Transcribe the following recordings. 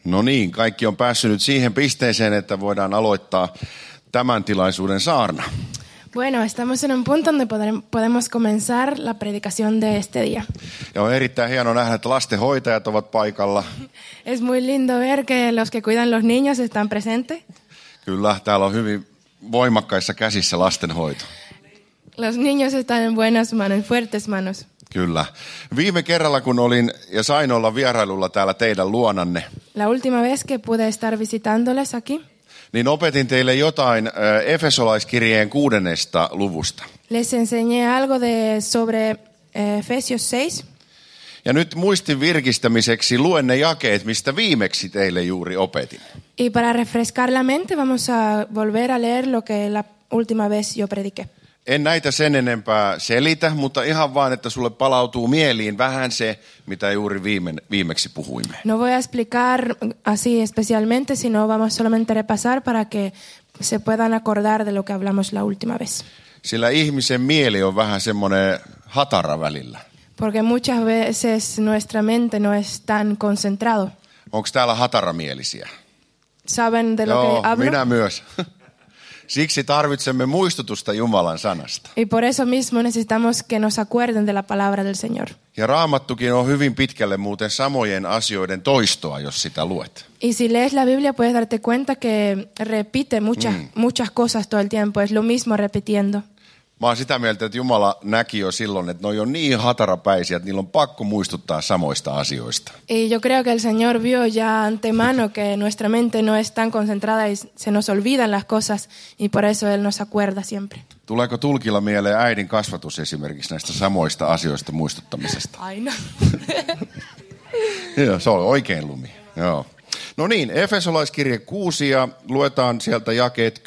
No niin, kaikki on päässyt nyt siihen pisteeseen, että voidaan aloittaa tämän tilaisuuden saarna. Bueno, estamos en un punto donde podemos comenzar la predicación de este día. Ja on erittäin hieno nähdä, että lastenhoitajat ovat paikalla. Es muy lindo ver que los que cuidan los niños están presentes. Kyllä, täällä on hyvin voimakkaissa käsissä lastenhoito. Los niños están en buenas manos, en fuertes manos. Kyllä. Viime kerralla, kun olin ja sain olla vierailulla täällä teidän luonanne, La última vez que pude estar visitándoles aquí, niin opetin teille jotain Efesolaiskirjeen 6. luvusta. les enseñé algo sobre Efesios 6. Ja nyt muistin virkistämiseksi luen ne jakeet, mistä viimeksi teille juuri opetin. Y para refrescar la mente vamos a volver a leer lo que la última vez yo prediqué. En näitä sen enempää selitä, mutta ihan vaan, että sulle palautuu mieliin vähän se, mitä juuri viimeksi puhuimme. No voy a explicar así especialmente, sino vamos solamente a repasar para que se puedan acordar de lo que hablamos la última vez. Sillä ihmisen mieli on vähän semmoinen hatara välillä. Porque muchas veces nuestra mente no es tan concentrado. Onko täällä hataramielisiä? ¿Saben de lo que hablo? Minä myös. Siksi tarvitsemme muistutusta Jumalan sanasta. Y por eso mismo necesitamos que nos acuerden de la palabra del Señor. Ja Raamattukin on hyvin pitkälle muuten samojen asioiden toistoa, jos sitä luet. Y si lees la Biblia puedes darte cuenta que repite muchas cosas todo el tiempo. Es lo mismo repitiendo. Mä oon sitä mieltä, että Jumala näki jo silloin, että noi on niin hatarapäisiä, että niillä on pakko muistuttaa samoista asioista. Y yo creo que el Señor vio ya antemano que nuestra mente no es tan concentrada y se nos olvidan las cosas y por eso Él nos acuerda siempre. Tuleeko tulkilla mieleen äidin kasvatus esimerkiksi näistä samoista asioista muistuttamisesta? Aina. Joo, se on oikein lumi. Joo. No niin, Efesolaiskirje 6 ja luetaan sieltä jakeet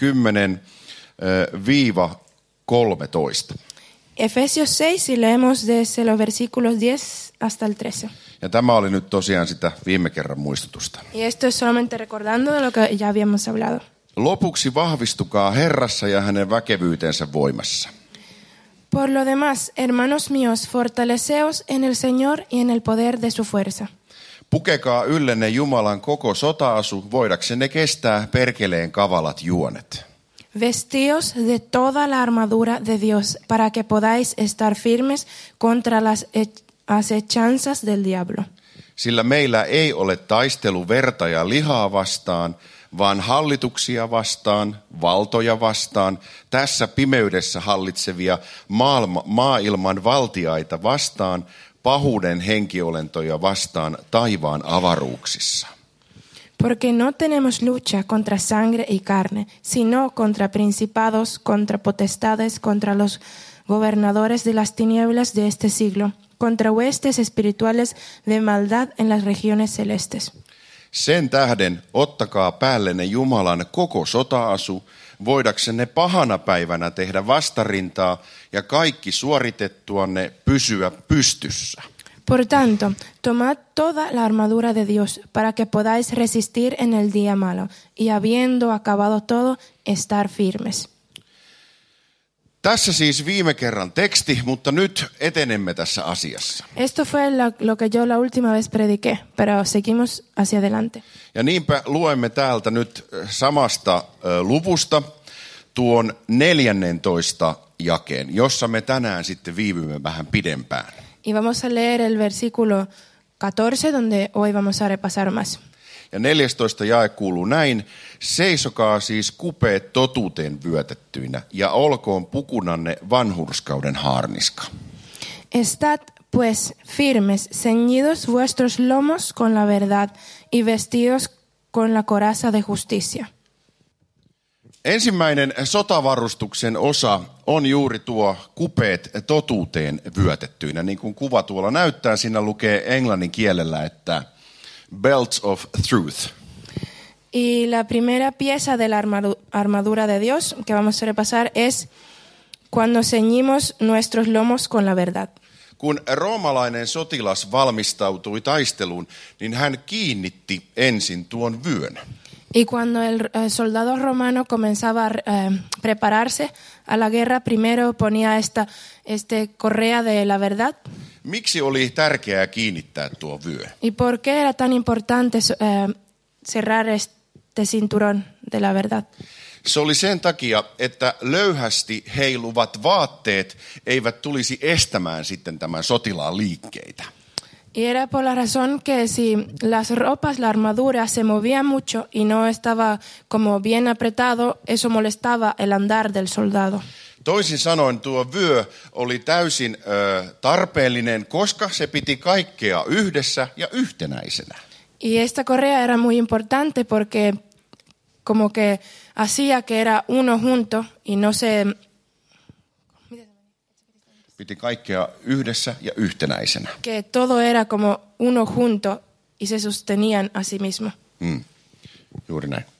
10-13. Efesios 6 y leemos desde los versículos 10 hasta el 13. Ja tämä oli nyt tosiaan sitä viime kerran muistutusta. Y esto es solamente recordando de lo que ya habíamos hablado. Lopuksi vahvistukaa Herrassa ja hänen väkevyytensä voimassa. Por lo demás, hermanos míos, fortaleceos en el Señor y en el poder de su fuerza. Pukekaa yllenne Jumalan koko sota-asu, voidaksenne kestää perkeleen kavalat juonet. Vestíos de toda la armadura de Dios para que podáis estar firmes contra las acechanzas del diablo. Sillä meillä ei ole taistelu verta ja lihaa vastaan, vaan hallituksia vastaan, valtoja vastaan, tässä pimeydessä hallitsevia maailman valtiaita vastaan, pahuuden henkiolentoja vastaan taivaan avaruuksissa. Porque no tenemos lucha contra sangre y carne, sino contra principados, contra potestades, contra los gobernadores de las tinieblas de este siglo, contra huestes espirituales de maldad en las regiones celestes. Sen tähden ottakaa päällenne Jumalan koko sota-asu, voidaksenne pahana päivänä tehdä vastarintaa ja kaikki suoritettuanne pysyä pystyssä. Por tanto, tomad toda la armadura de Dios para que podáis resistir en el día malo y habiendo acabado todo, estar firmes. Tässä siis viime kerran teksti, mutta nyt etenemme tässä asiassa. Esto fue lo que yo la última vez prediqué, pero seguimos hacia adelante. Ja niinpä luemme täältä nyt samasta luvusta tuon 14. jakeen, jossa me tänään sitten viivymme vähän pidempään. Y vamos a leer el versículo 14, donde hoy vamos a repasar más. Ja 14. jae kuuluu näin: seisokaa siis kupeet totuuteen vyötettyinä ja olkoon pukunanne vanhurskauden haarniska. Estad pues firmes, ceñidos vuestros lomos con la verdad y vestidos con la coraza de justicia. Ensimmäinen sotavarustuksen osa on juuri tuo kupeet totuuteen vyötettyinä. Niin kuin kuva tuolla näyttää, siinä lukee englannin kielellä, että belts of truth. Y la primera pieza de la armadura de Dios que vamos a repasar es cuando ceñimos nuestros lomos con la verdad. Kun roomalainen sotilas valmistautui taisteluun, niin hän kiinnitti ensin tuon vyön. Y cuando el soldado romano comenzaba a prepararse a la guerra, primero ponía este correa de la verdad. Miksi oli tärkeää kiinnittää tuo vyö? ¿Y por qué era tan importante cerrar este cinturón de la verdad. Se oli sen takia, että löyhästi heiluvat vaatteet eivät tulisi estämään sitten tämän sotilaan liikkeitä. Y era por la razón que si las ropas, la armadura se movía mucho y no estaba como bien apretado, eso molestaba el andar del soldado. Toisin sanoen tuo vyö oli täysin tarpeellinen, koska se piti kaikkea yhdessä ja yhtenäisenä. Y esta correa era muy importante porque como que hacía que era uno junto y no se... Piti kaikkea yhdessä ja yhtenäisenä. Que todo era como uno junto y se sostenían a sí mismo. Juuri näin.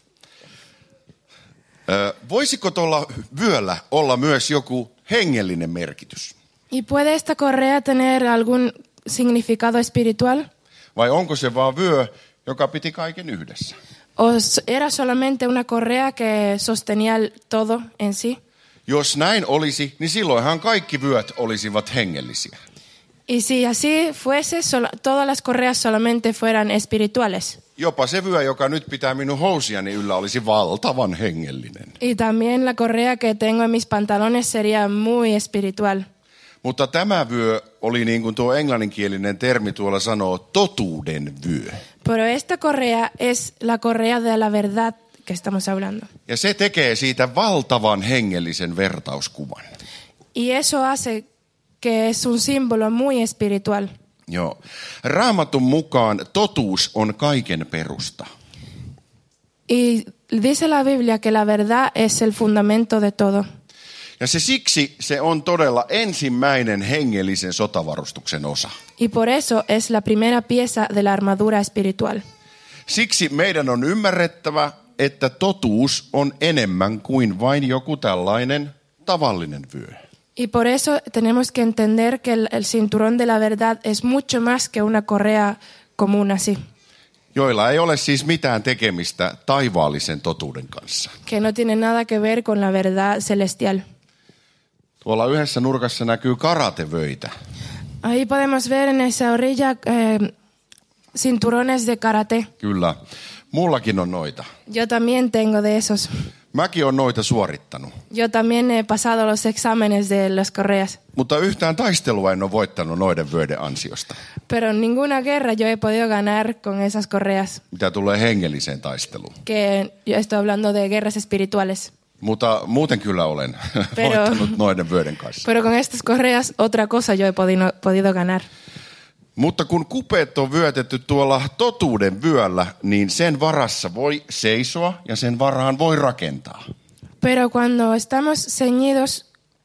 Voisiko tuolla vyöllä olla myös joku hengellinen merkitys? ¿Y puede esta correa tener algún significado espiritual? Vai onko se vaan vyö, joka piti kaiken yhdessä? ¿O era solamente una correa que sostenía todo en sí? Jos näin olisi, niin silloinhan kaikki vyöt olisivat hengellisiä. Y si así fuese, todas las correas solamente fueran espirituales. Jopa se vyö, joka nyt pitää minun housiani yllä, olisi valtavan hengellinen. Y también la correa que tengo en mis pantalones sería muy espiritual. Mutta tämä vyö oli niin kuin tuo englanninkielinen termi tuolla sanoo, totuuden vyö. Pero esta correa es la correa de la verdad que estamos hablando. Ja se tekee siitä valtavan hengellisen vertauskuvan. Y eso hace que es un símbolo muy espiritual. Joo. Raamatun mukaan totuus on kaiken perusta. Y dice la Biblia que la verdad es el fundamento de todo. Ja siksi se on todella ensimmäinen hengellisen sotavarustuksen osa. Y por eso es la primera pieza de la armadura espiritual. Siksi meidän on ymmärrettävä, että totuus on enemmän kuin vain joku tällainen tavallinen vyö. Y por eso tenemos que entender que el cinturón de la verdad es mucho más que una correa común así. Joilla ei ole siis mitään tekemistä taivaallisen totuuden kanssa. Que no tiene nada que ver con la verdad celestial. Tuolla yhdessä nurkassa näkyy karatevöitä. Ahí podemos ver en esa orilla cinturones de karate. Kyllä. Mullakin on noita. Yo también tengo de esos. Mäkin on noita suorittanut. Yo también he pasado los exámenes de las correas. Mutta yhtään taistelua en ole voittanut noiden vyöiden ansiosta. Pero ninguna guerra yo he podido ganar con esas correas. Mitä tulee hengelliseen taisteluun. Que yo estoy hablando de guerras espirituales. Mutta muuten kyllä olen voittanut noiden vyöiden kanssa. Pero con estas correas otra cosa yo he podido ganar. Mutta kun kupeet on vyötetty tuolla totuuden vyöllä, niin sen varassa voi seisoa ja sen varaan voi rakentaa. Pero cuando estamos ceñidos,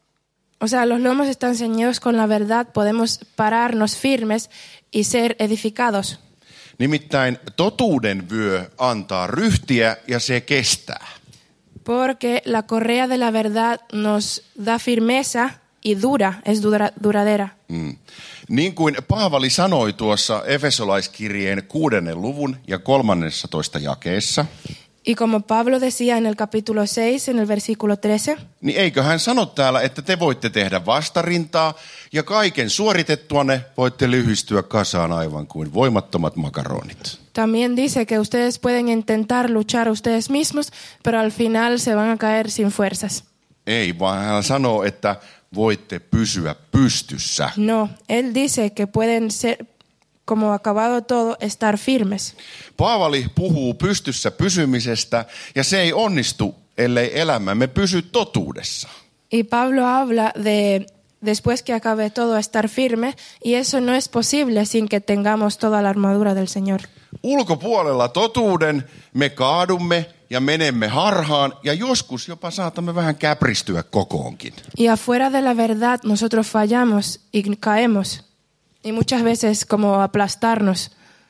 o sea, los lomos están ceñidos con la verdad, podemos pararnos firmes y ser edificados. Nimittäin totuuden vyö antaa ryhtiä ja se kestää. Porque la correa de la verdad nos da firmeza y es duradera. Niin kuin Paavali sanoi tuossa Efesolaiskirjeen 6. luvun ja 13. jakeessa. Y como Pablo decía en el capítulo 6, en el versículo 13. Niin eikö hän sano täällä, että te voitte tehdä vastarintaa ja kaiken suoritettuanne voitte lyhistyä kasaan aivan kuin voimattomat makaronit. También dice que ustedes pueden intentar luchar ustedes mismos, pero al final se van a caer sin fuerzas. Ei, vaan hän sanoo, että voitte pysyä pystyssä. No, él dice que pueden ser, como acabado todo, estar firmes. Paavali puhuu pystyssä pysymisestä ja se ei onnistu, ellei elämämme pysy totuudessa. Y Pablo habla de después que acabe todo estar firme y eso no es posible sin que tengamos toda la armadura del Señor. Ulkopuolella totuuden me kaadumme ja menemme harhaan ja joskus jopa saatamme vähän käpristyä kokoonkin. Y afuera de la verdad nosotros fallamos y caemos. Y muchas veces como aplastarnos.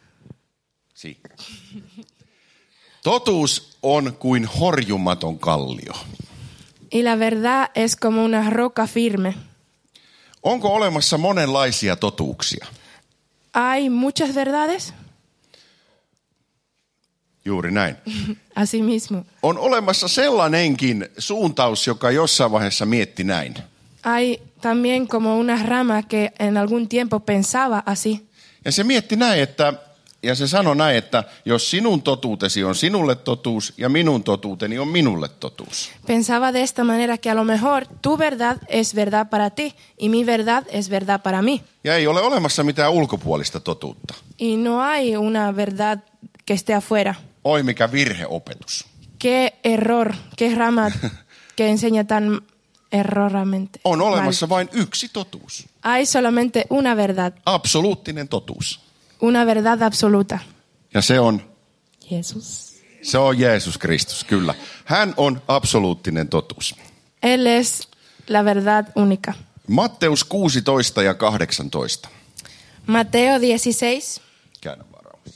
Si. Totuus on kuin horjumaton kallio. Y la verdad es como una roca firme. Onko olemassa monenlaisia totuuksia? Hay muchas verdades. Juuri näin. Así mismo. On olemassa sellainenkin suuntaus, joka jossain vaiheessa mietti näin. Hay también como una rama que en algún tiempo pensaba así. Ja se mietti näin, että Ja se sanoi näin, että jos sinun totuutesi on sinulle totuus ja minun totuuteni on minulle totuus. Pensaba de esta manera que a lo mejor tu verdad es verdad para ti y mi verdad es verdad para mí. Ja ei ole olemassa mitään ulkopuolista totuutta. Y no hay una verdad que esté afuera. Oi mikä virheopetus. Qué error, qué rama que enseña tan erroramente. On olemassa vain yksi totuus. Hay solamente una verdad, Absoluuttinen totuus. una verdad absoluta. Ja se on Jesús. Jeesus Kristus, kyllä. Hän on absoluuttinen totuus. Él es la verdad única. Matteus 16 ja 18. Mateo 16. Käännä vaan rauhassa.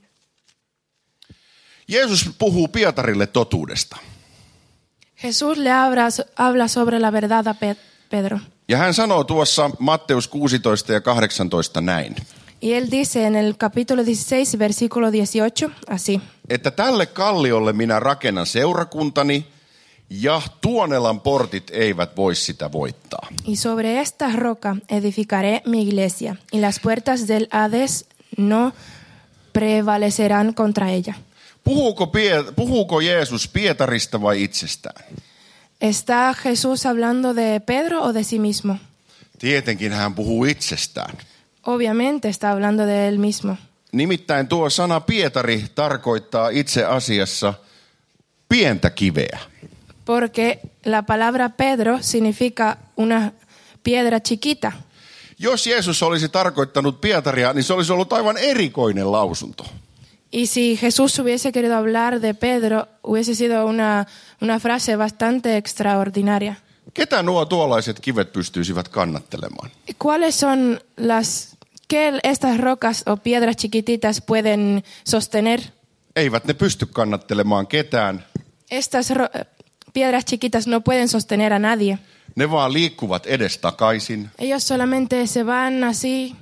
Jeesus puhuu Pietarille totuudesta. Jesús le habla sobre la verdad a Pedro. Ja hän sanoo tuossa Matteus 16 ja 18 näin. Y él dice en el capítulo 16, versículo 18, así. Että tälle kalliolle minä rakennan seurakuntani ja Tuonelan portit eivät voi sitä voittaa. Y sobre esta roca edificaré mi iglesia, y las puertas del Hades no prevalecerán contra ella. Puhuuko Jeesus Pietarista vai itsestään? ¿Está Jesús hablando de Pedro o de sí mismo? Tietenkin hän puhuu itsestään. Obviamente está hablando de él mismo. Nimittäin tuo sana Pietari tarkoittaa itse asiassa pientä kiveä. Porque la palabra Pedro significa una piedra chiquita. Jos Jeesus olisi tarkoittanut Pietaria, niin se olisi ollut aivan erikoinen lausunto. Y si Jesús hubiese querido hablar de Pedro, hubiese sido una frase bastante extraordinaria. Ketä nuo tuollaiset kivet pystyisivät kannattelemaan? ¿Cuáles son qué estas rocas o piedras chiquititas pueden sostener? Eivät ne pysty kannattelemaan ketään. Estas piedras chiquitas no pueden sostener a nadie. Ne vaan liikkuvat edestakaisin. Ellos solamente se van así.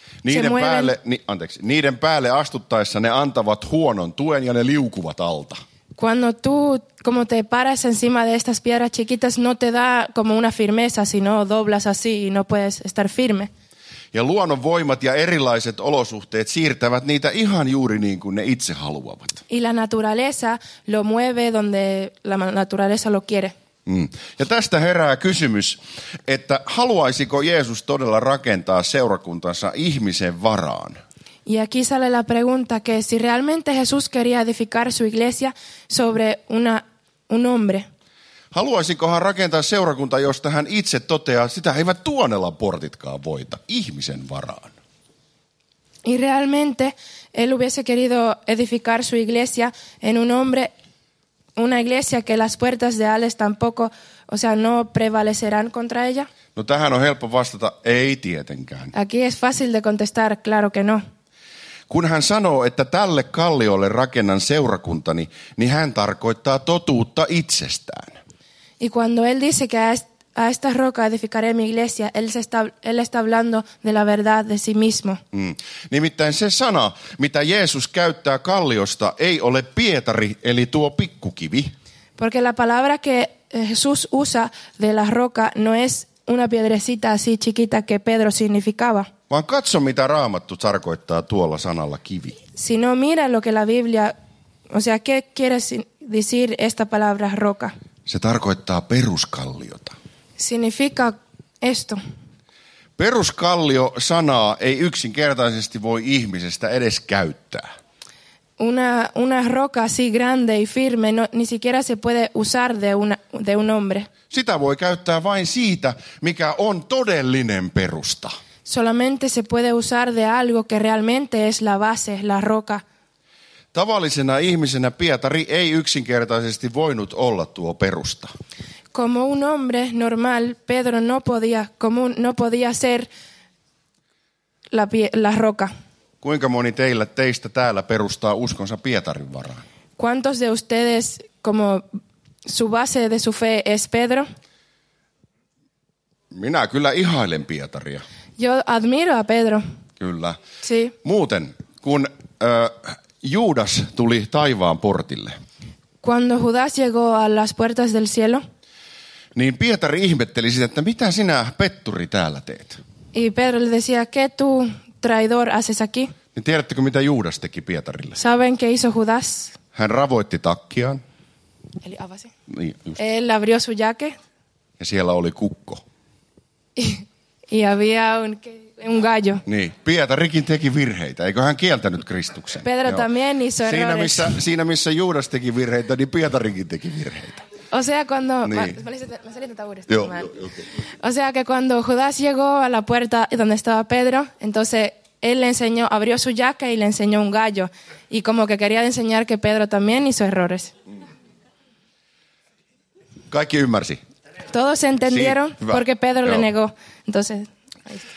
Niiden päälle astuttaessa ne antavat huonon tuen ja ne liukuvat alta. Cuando tú como te paras encima de estas piedras chiquitas no te da como una firmeza, sino doblas así y no puedes estar firme. Ja luonnon voimat ja erilaiset olosuhteet siirtävät niitä ihan juuri niin kuin ne itse haluavat. Y la naturaleza lo mueve donde la naturaleza lo quiere. Ja tästä herää kysymys, että haluaisiko Jeesus todella rakentaa seurakuntansa ihmisen varaan? Y aquí sale la pregunta que si realmente Jesús quería edificar su iglesia sobre un hombre. Haluaisiko hän rakentaa seurakuntaa, josta hän itse toteaa, sitä eivät Tuonelan portitkaan voita, ihmisen varaan? Y realmente él hubiese querido edificar su iglesia en un hombre, una iglesia que las puertas de Hades tampoco, o sea, no prevalecerán contra ella. No tähän on helppo vastata, ei tietenkään. Aquí es fácil de contestar, claro que no. Kun hän sanoo, että tälle kalliolle rakennan seurakuntani, niin hän tarkoittaa totuutta itsestään. Y cuando él dice que a esta roca edificaré mi iglesia, él está hablando de la verdad de sí mismo. Nimittäin se sana, mitä Jeesus käyttää kalliosta, ei ole Pietari, eli tuo pikkukivi. Porque la palabra que Jesús usa de la roca no es una piedrecita así chiquita que Pedro significaba. Vaan katso, mitä Raamattu tarkoittaa tuolla sanalla kivi. Sino mira lo que la Biblia, o sea, ¿qué quiere decir esta palabra roca? Se tarkoittaa peruskalliota. Significa esto. Peruskallio-sanaa ei yksinkertaisesti voi ihmisestä edes käyttää. Una roca así grande y firme ni siquiera se puede usar de un hombre. Sitä voi käyttää vain siitä, mikä on todellinen perusta. Solamente se puede usar de algo que realmente es la base, la roca. Tavallisena ihmisenä Pietari ei yksinkertaisesti voinut olla tuo perusta. Como un hombre normal, Pedro no podía ser la roca. Kuinka moni teistä täällä perustaa uskonsa Pietarin varaan? ¿Cuántos de ustedes, como su base de su fe es Pedro? Minä kyllä ihailen Pietaria. Yo admiro a Pedro. Kyllä. Sí. Muuten, kun Juudas tuli taivaan portille, Cuando Judas llegó a las puertas del cielo, niin Pietari ihmetteli sitä, että mitä sinä, petturi, täällä teet? y Pedro le decía, ¿qué tú, traidor, haces aquí? Niin tiedättekö, mitä Juudas teki Pietarille? ¿Saben qué hizo Judas? Hän ravoitti takkiaan. Eli avasi. Niin, just. Él abrió su jaque Ja siellä oli kukko. y había un gallo. Niin, Pietarikin teki virheitä. Eikö hän kieltänyt Kristuksen? Pedro Joo. también hizo errores. Siinä missä Juudas teki virheitä, niin Pietarikin teki virheitä. O sea, cuando... Niin. Me salí de uudestaan. Joo, okay. O sea, que cuando Judas llegó a la puerta donde estaba Pedro, entonces él le enseñó, abrió su jaque y le enseñó un gallo. Y como que quería enseñar que Pedro también hizo errores. Kaikki ymmärsi. Todos entendieron Sí, hyvä. porque Pedro le Joo. negó. Entonces, ahí está.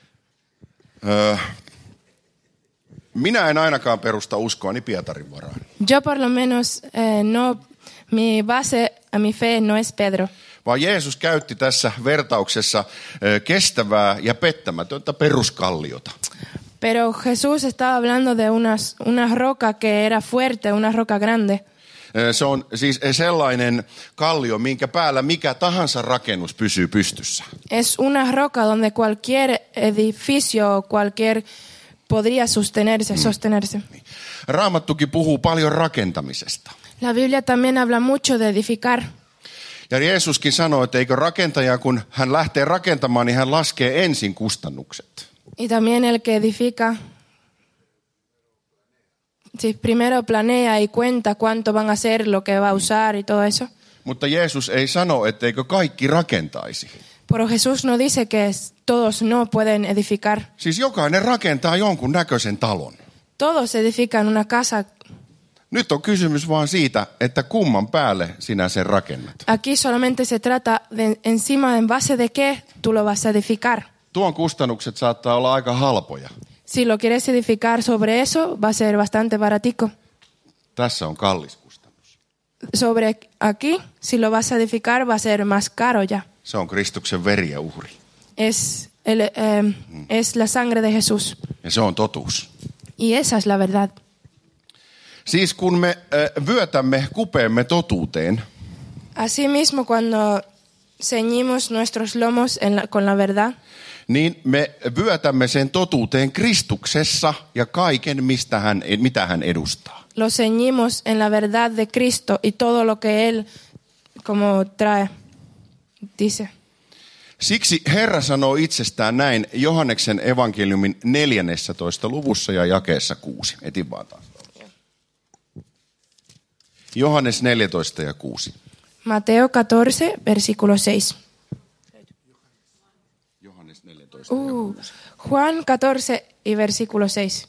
Minä en ainakaan perusta uskoani Pietarin varaan, Yo por lo menos no, mi base a mi fe no es Pedro. vaan Jeesus käytti tässä vertauksessa kestävää ja pettämätöntä peruskalliota. Pero Jesús estaba hablando de una roca que era fuerte, una roca grande. Se on siis sellainen kallio, minkä päällä mikä tahansa rakennus pysyy pystyssä. Es una roca donde cualquier edificio o cualquier podría sostenerse. Raamattukin puhuu paljon rakentamisesta. La Biblia también habla mucho de edificar. Ja Jeesuskin sanoo, että eikö rakentaja, kun hän lähtee rakentamaan, niin hän laskee ensin kustannukset. Y también el que edifica, sí, primero planea y cuenta cuánto van a hacer, lo que va a usar y todo eso. Mutta Jeesus ei sano, etteikö kaikki rakentaisi. Pero Jesús no dice que todos no pueden edificar. Siis jokainen rakentaa jonkun näköisen talon. Todos edifican una casa. Nyt on kysymys vaan siitä, että kumman päälle sinä sen rakennat. Aquí solamente se trata de encima, en base de qué tú lo vas a edificar. Tuon kustannukset saattaa olla aika halpoja. Si lo quieres edificar sobre eso, va a ser bastante baratico. Tässä on kallis kustannus. Sobre aquí, si lo vas a edificar, va a ser más caro ya. Se on Kristuksen veri ja uhri. Es la sangre de Jesús. Ja se on totuus. Y esa es la verdad. Siis kun me vyötämme kupeemme totuuteen, Asimismo, cuando ceñimos nuestros lomos con la verdad, niin me vyötämme sen totuuteen Kristuksessa ja kaiken, mitä hän edustaa. lo ceñimos en la verdad de Cristo y todo lo que Él como trae, dice. Siksi Herra sanoo itsestään näin Johanneksen evankeliumin 14. luvussa ja jakeessa 6. Etin vaan taas. Johannes 14 ja 6. Mateo 14, versículo 6. Johannes 14 ja 6. Juan 14 y versículo 6.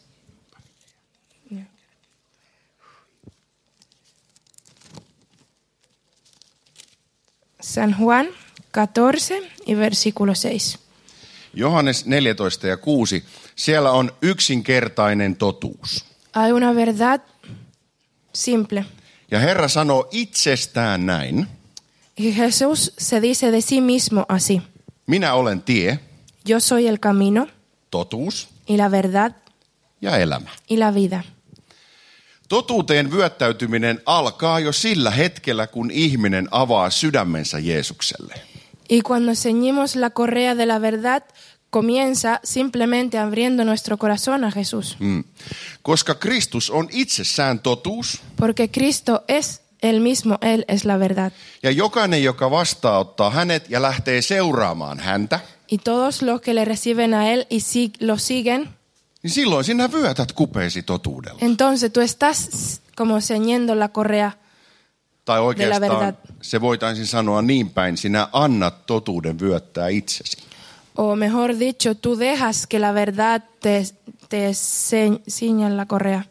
San Juan 14 y versículo 6. Johannes 14 ja 6. Siellä on yksinkertainen totuus. Hay una verdad simple. Ja Herra sanoo itsestään näin. Y Jesús se dice de sí mismo así. Minä olen tie, Yo soy el camino totuus y la verdad ja elämä. y la vida. Totuuteen vyöttäytyminen alkaa jo sillä hetkellä, kun ihminen avaa sydämensä Jeesukselle. Y cuando ceñimos la correa de la verdad, comienza simplemente abriendo nuestro corazón a Jesús. Koska Kristus on itsessään totuus, Porque Cristo es Él mismo, Él es la verdad. ja jokainen, joka vastaanottaa hänet ja lähtee seuraamaan häntä, Y todos los que le reciben a Él y lo siguen, niin silloin sinä vyötät kupeesi totuudella. entonces tú estás como ceñiendo la correa. Tai verdad. oikeastaan se voitaisiin sanoa niin päin, sinä annat totuuden vyöttää itsesi. O mejor dicho, tú dejas que la verdad te ciña la correa.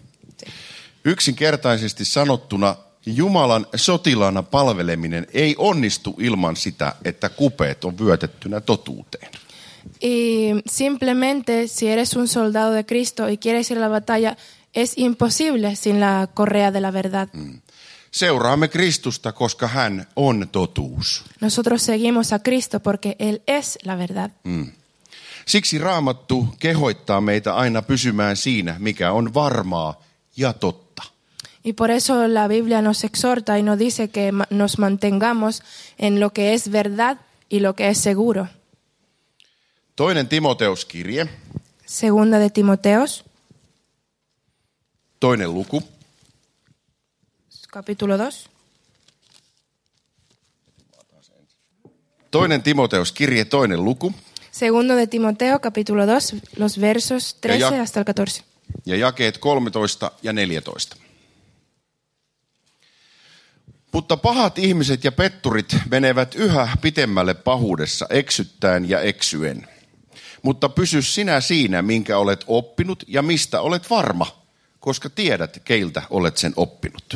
Yksinkertaisesti sanottuna, Jumalan sotilaana palveleminen ei onnistu ilman sitä, että kupeet on vyötettynä totuuteen. Y simplemente, si eres un soldado de Cristo y quieres ir a la batalla, es imposible sin la correa de la verdad. Seuraamme Kristusta, koska hän on totuus. Nosotros seguimos a Cristo porque Él es la verdad. Siksi Raamattu kehoittaa meitä aina pysymään siinä, mikä on varmaa ja totta. Y por eso la Biblia nos exhorta y nos dice que nos mantengamos en lo que es verdad y lo que es seguro. Toinen Timoteuskirje, Segunda de Timoteos, 2. luku. Capítulo 2. 2. Timoteos kirje 2. luku. Segundo de Timoteo, capítulo 2, los versos 13 hasta el 14. Ja jakeet 13 ja 14. Mutta pahat ihmiset ja petturit menevät yhä pitemmälle pahuudessa eksyttäen ja eksyen. Mutta pysy sinä siinä, minkä olet oppinut ja mistä olet varma, koska tiedät, keiltä olet sen oppinut.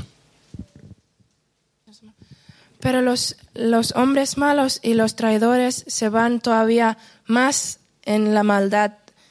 Pero los hombres malos y los traidores se van todavía más en la maldad,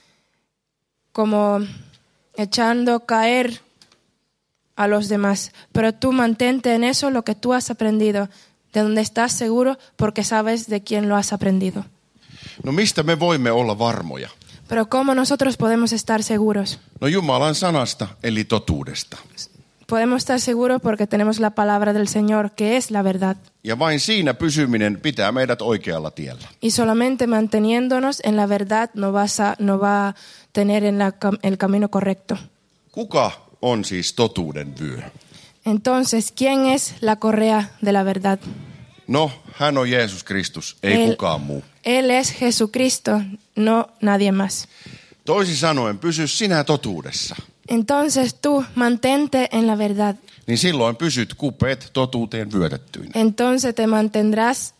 como echando caer a los demás. Pero tú mantente en eso lo que tú has aprendido, de donde estás seguro, porque sabes de quién lo has aprendido. No mistä me voimme olla varmoja? Pero ¿cómo nosotros podemos estar seguros? No Jumalan sanasta, eli totuudesta. Podemos estar seguros porque tenemos la palabra del Señor, que es la verdad. Ja vain siinä pysyminen pitää meidät oikealla tiellä. Y solamente manteniéndonos en la verdad no va a tener en el camino correcto. Kuka on siis totuuden vyö? Entonces, ¿quién es la correa de la verdad? No, hän on Jeesus Kristus, ei kukaan muu. Él es Jesucristo, no nadie más. Toisin sanoen, pysy sinä totuudessa. Entonces tú mantente en la verdad. Niin silloin pysyt kupeet totuuteen vyötettyinä. Entonces te mantendrás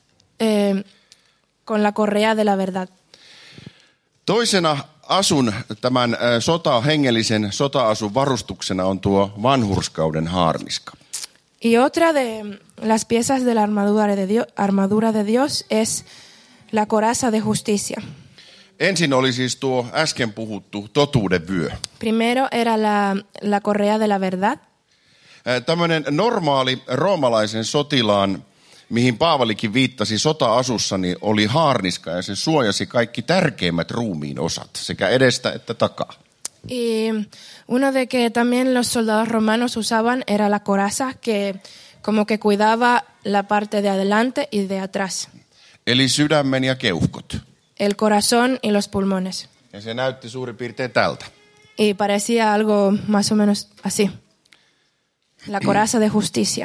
con la correa de la verdad. Toisena asun tämän hengellisen sota-asun varustuksena on tuo vanhurskauden haarniska. Y otra de las piezas de la armadura de Dios es la coraza de justicia. Ensin oli siis tuo äsken puhuttu totuuden vyö. Primero era la correa de la verdad. Tämmöinen normaali roomalaisen sotilaan, mihin Paavalikin viittasi sota-asussa, niin oli haarniska ja se suojasi kaikki tärkeimmät ruumiin osat, sekä edestä että takaa. Y uno de que también los soldados romanos usaban era la coraza, que como que cuidaba la parte de adelante y de atrás. Eli sydämen ja keuhkot. El corazón y los pulmones. Ja se näytti suurin piirtein tältä. Y parecía algo más o menos así. La coraza de justicia.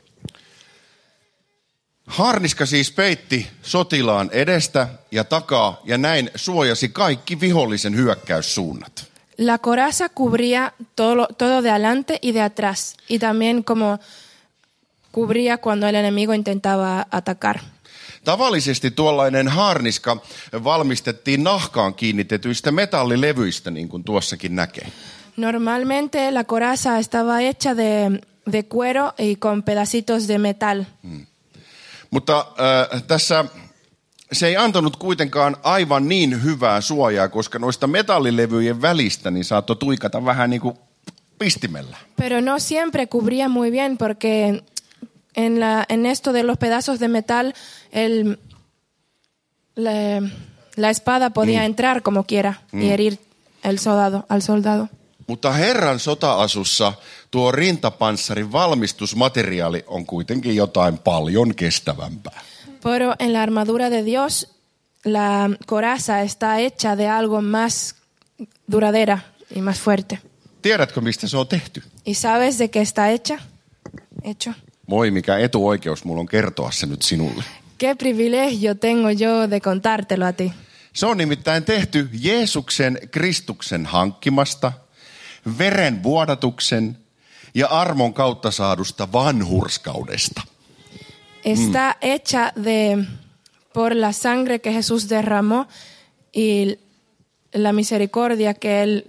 Haarniska siis peitti sotilaan edestä ja takaa ja näin suojasi kaikki vihollisen hyökkäyssuunnat. La coraza cubría todo de adelante y de atrás. Y también como cubría cuando el enemigo intentaba atacar. Tavallisesti tuollainen haarniska valmistettiin nahkaan kiinnitetyistä metallilevyistä, niin kuin tuossakin näkee. Normalmente la coraza estaba hecha de cuero y con pedacitos de metal. Mutta tässä se ei antanut kuitenkaan aivan niin hyvää suojaa, koska noista metallilevyjen välistä niin saattoi tuikata vähän niin kuin pistimellä. Pero no siempre cubría muy bien porque en esto de los pedazos de metal la espada podía entrar como quiera y herir al soldado. Mutta Herran sota-asussa tuo rintapanssarin valmistusmateriaali on kuitenkin jotain paljon kestävämpää. Pero en la armadura de Dios, la coraza está hecha de algo más duradera y más fuerte. Tiedätkö, mistä se on tehty? ¿Y sabes de qué está hecho? Moi, mikä etuoikeus mulla on kertoa se nyt sinulle. Qué privilegio tengo yo de contártelo a ti. Se on nimittäin tehty Jeesuksen Kristuksen hankkimasta, veren vuodatuksen ja armon kautta saadusta vanhurskaudesta. Está hecha por la sangre que Jesús derramó y la misericordia que él...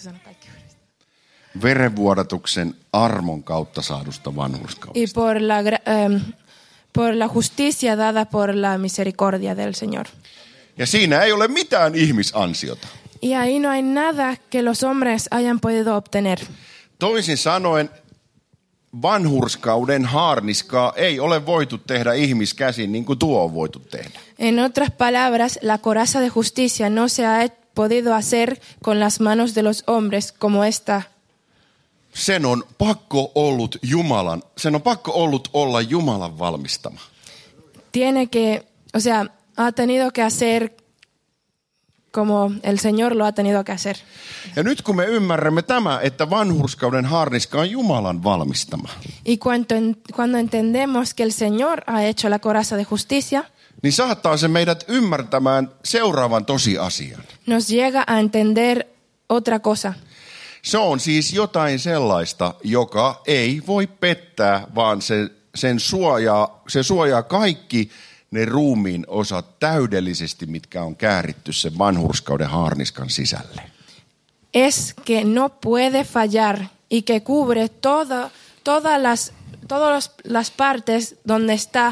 Verenvuodatuksen armon kautta saadusta vanhurskaudesta. Y por la justicia dada por la misericordia del Señor. Ja siinä ei ole mitään ihmisansiota. Y ahí no hay nada que los hombres hayan podido obtener. Toisin sanoen, vanhurskauden haarniskaa ei ole voitu tehdä ihmiskäsin niin kuin tuo on voitu tehdä. En otras palabras, la coraza de justicia no se ha podido hacer con las manos de los hombres como esta. Sen on pakko ollut olla Jumalan valmistama. Ha tenido que hacer como el Señor lo ha tenido que hacer. Ja nyt kun me ymmärrämme tämä, että vanhurskauden haarniska on Jumalan valmistama, Y cuando entendemos que el Señor ha hecho la coraza de justicia, niin saattaa se meidät ymmärtämään seuraavan tosiasian. nos llega a entender otra cosa. Se on siis jotain sellaista, joka ei voi pettää, vaan se suojaa kaikki ne ruumiin osat täydellisesti, mitkä on kääritty sen vanhurskauden haarniskan sisälle. Es que no puede fallar y que cubre todas las partes donde está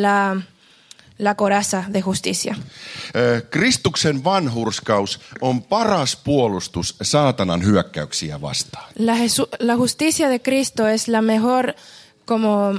la coraza de justicia. Kristuksen vanhurskaus on paras puolustus saatanan hyökkäyksiä vastaan. La justicia de Cristo es la mejor como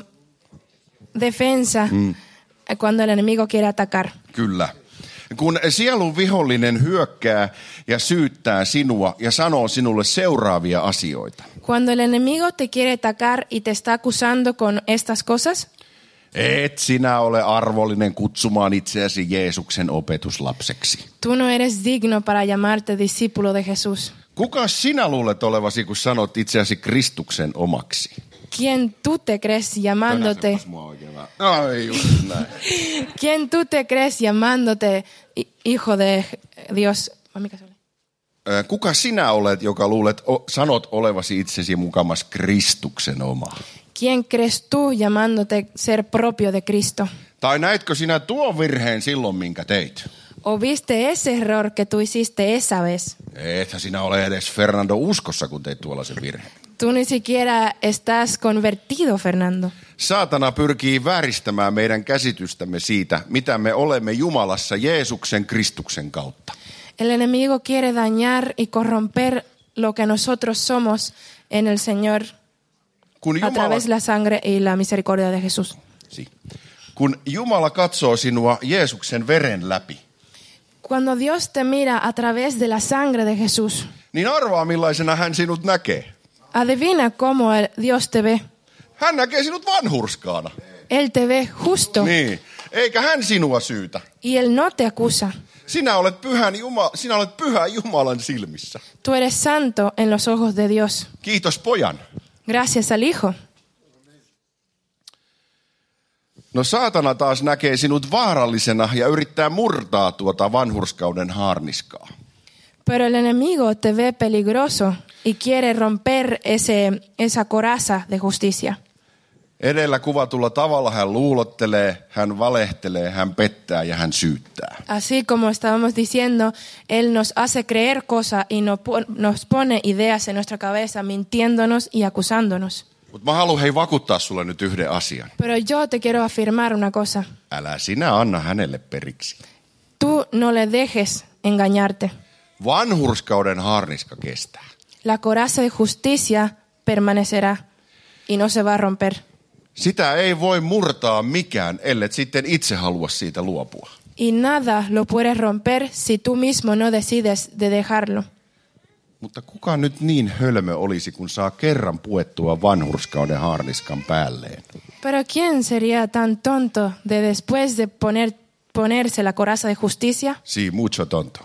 defensa cuando el enemigo quiere atacar. Kyllä. Kun sielun vihollinen hyökkää ja syyttää sinua ja sanoo sinulle seuraavia asioita. Cuando el enemigo te quiere atacar y te está acusando con estas cosas, Et sinä ole arvollinen kutsumaan itseäsi Jeesuksen opetuslapseksi. tú no eres digno para llamarte discípulo de Jesús. Kuka sinä luulet olevasi, kun sanot itseäsi Kristuksen omaksi? ¿Quién tú te crees llamándote? Ai just näin. ¿Quién tú te crees llamándote hijo de Dios? Mikä se oli? Kuka sinä olet, joka sanot olevasi itsesi mukamas Kristuksen oma? ¿Quién crees tú llamándote ser propio de Cristo? Tai näitkö sinä tuon virheen silloin, minkä teit? ¿O viste ese error que tú hiciste esa vez? Ethän sinä ole edes Fernando uskossa, kun teit tuollaisen virheen. Tú ni siquiera estás convertido, Fernando. Saatana pyrkii vääristämään meidän käsitystämme siitä, mitä me olemme Jumalassa Jeesuksen Kristuksen kautta. El enemigo quiere dañar y corromper lo que nosotros somos en el Señor a través de la sangre y la misericordia de Jesús. Kun Jumala katsoo sinua Jeesuksen veren läpi, cuando Dios te mira a través de la sangre de Jesús, niin arvaa millaisena hän sinut näkee. Adivina cómo Dios te ve. Hän näkee sinut vanhurskaana. Él te ve justo. Niin, eikä hän sinua syytä. Y Él no te acusa. Sinä olet pyhä Jumalan silmissä. Tú eres santo en los ojos de Dios. Kiitos pojan. Gracias al Hijo. No saatana taas näkee sinut vaarallisena ja yrittää murtaa tuota vanhurskauden haarniskaa. Pero el enemigo te ve peligroso y quiere romper esa coraza de justicia. Edellä kuvatulla tavalla hän luulottelee, hän valehtelee, hän pettää ja hän syyttää. Así como estábamos diciendo, Él nos hace creer cosas y nos pone ideas en nuestra cabeza mintiéndonos y acusándonos. Mutta mä haluan vakuuttaa sulle nyt yhden asian. Pero yo te quiero afirmar una cosa. Älä sinä anna hänelle periksi. Tú no le dejes engañarte. Vanhurskauden haarniska kestää. La coraza de justicia permanecerá y no se va a romper. Sitä ei voi murtaa mikään, ellet sitten itse halua siitä luopua. Y nada lo puedes romper si tú mismo no decides de dejarlo. Mutta kuka nyt niin hölmö olisi, kun saa kerran puettua vanhurskauden haarniskan päälleen? Pero ¿quién sería tan tonto de después de ponerse la coraza de justicia? Sí, mucho tonto.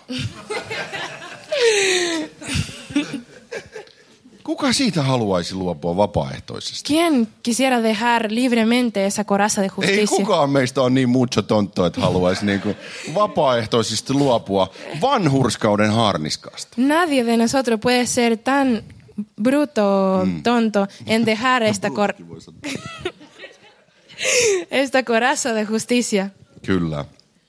Kuka siitä haluaisi luopua vapaaehtoisesti? ¿Quién quisiera dejar libremente esa coraza de justicia? Ei kukaan meistä ole niin mucho tonto, että haluaisi vapaaehtoisesti luopua vanhurskauden haarniskasta. Nadie de nosotros puede ser tan bruto, tonto en dejar esta coraza de justicia. Kyllä.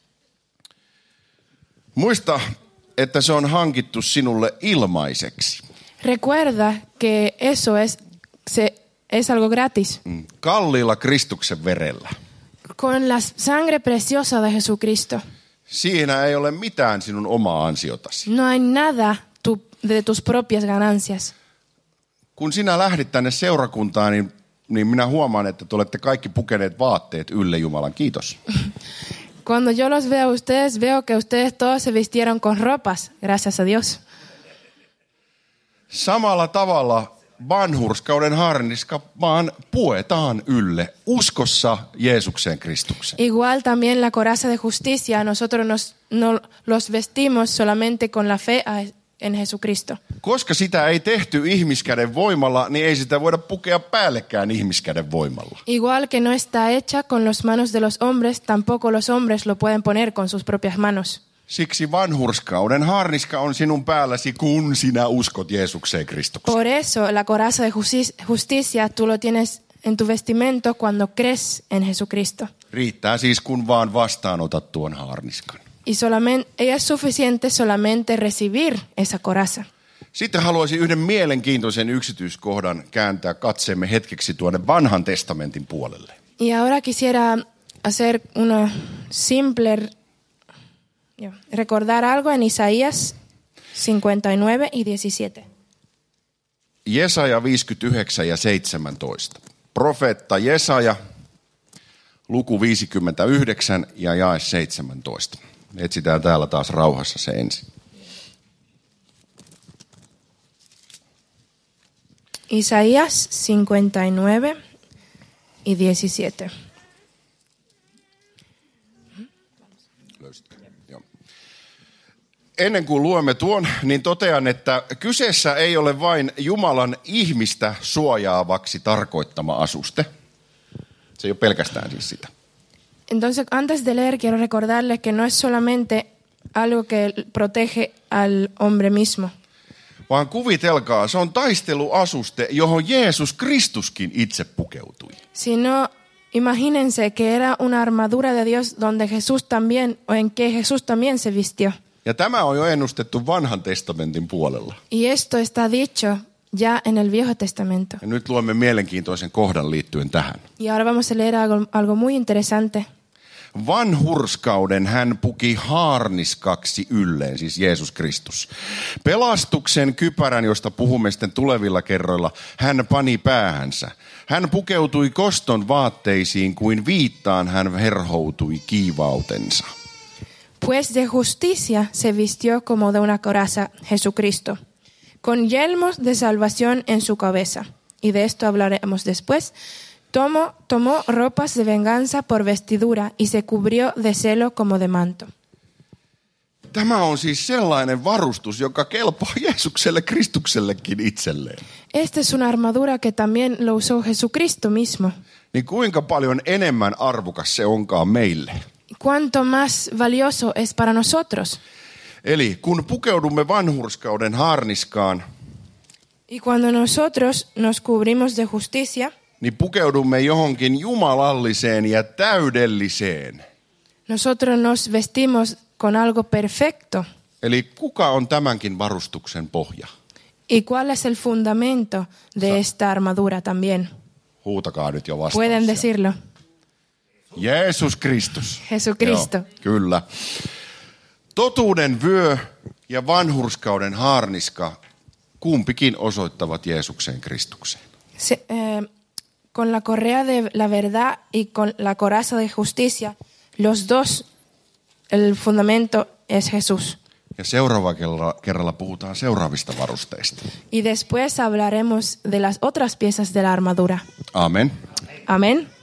Muista, että se on hankittu sinulle ilmaiseksi. Recuerda que eso es algo gratis. Kalliilla Kristuksen verellä. Con la sangre preciosa de Jesucristo. Siinä ei ole mitään sinun omaa ansiotasi. No hay nada de tus propias ganancias. Kun sinä lähdit tänne seurakuntaan, niin minä huomaan, että te olette kaikki pukeneet vaatteet ylle Jumalan. Kiitos. Cuando yo los veo a ustedes, veo que ustedes todos se vistieron con ropas, gracias a Dios. Samalla tavalla vanhurskauden harniska vaan puetaan ylle uskossa Jeesukseen Kristukseen. Igual también la coraza de justicia, nosotros los vestimos solamente con la fe en Jesucristo. Koska sitä ei tehty ihmiskäden voimalla, niin ei sitä voida pukea päällekään ihmiskäden voimalla. Igual que no está hecha con las manos de los hombres, tampoco los hombres lo pueden poner con sus propias manos. Siksi vanhurskauden harniska on sinun päälläsi, kun sinä uskot Jeesukseen Kristukseen. Por eso la coraza de justicia tú lo tienes en tu vestimento cuando crees en Jesucristo. Riittää siis, kun vaan vastaanotat tuon harniskan. Y es suficiente solamente recibir esa coraza. Sitten haluaisin yhden mielenkiintoisen yksityiskohdan kääntää katseemme hetkeksi tuonne vanhan testamentin puolelle. Y ahora quisiera hacer una simple recordar algo en Isaías 59 y 17. Jesaja 59 ja 17. Profeetta Jesaja, luku 59 ja jae 17. Etsitään täällä taas rauhassa se ensin. Isaías 59 y 17. Ennen kuin luemme tuon, niin totean, että kyseessä ei ole vain Jumalan ihmistä suojaavaksi tarkoittama asuste. Se ei ole pelkästään siis sitä. Entonces, antes de leer, quiero recordarles que no es solamente algo que protege al hombre mismo. Vaan kuvitelkaa, se on taisteluasuste, johon Jeesus Kristuskin itse pukeutui. Sino, imagínense que era una armadura de Dios donde Jesús también, o en que Jesús también se vistió. Ja tämä on jo ennustettu vanhan testamentin puolella. Y esto está dicho ya en el Viejo Testamento. Ja nyt luemme mielenkiintoisen kohdan liittyen tähän. Y ahora vamos a leer algo muy interesante. Vanhurskauden hän puki haarniskaksi ylleen, siis Jeesus Kristus. Pelastuksen kypärän, josta puhumme sitten tulevilla kerroilla, hän pani päähänsä. Hän pukeutui koston vaatteisiin, kuin viittaan hän herhoutui kiivautensa. Pues de justicia se vistió como de una coraza Jesucristo, con yelmos de salvación en su cabeza. Y de esto hablaremos después. Tomó ropas de venganza por vestidura y se cubrió de celo como de manto. Tämä on siis sellainen varustus, joka kelpaa Jeesukselle Kristuksellekin itselleen. Esta es una armadura que también lo usó Jesucristo mismo. Niin kuinka paljon enemmän arvokas se onkaan meille? Cuánto más valioso es para nosotros. Eli kun pukeudumme vanhurskauden haarniskaan, Y cuando nosotros nos cubrimos de justicia, niin pukeudumme johonkin jumalalliseen ja täydelliseen. nosotros nos vestimos con algo perfecto. Eli kuka on tämänkin varustuksen pohja? ¿Y cuál es el fundamento de esta armadura también? Huutakaa nyt jo vastauksia. Pueden decirlo. Jeesus Kristus. Jesucristo. Joo, kyllä. Totuuden vyö ja vanhurskauden haarniska, kumpikin osoittavat Jeesukseen Kristukseen. Con la correa de la verdad y con la coraza de justicia, los dos, el fundamento es Jesús. Ja seuraavalla kerralla puhutaan seuraavista varusteista. Y después hablaremos de las otras piezas de la armadura. Amen. Amén.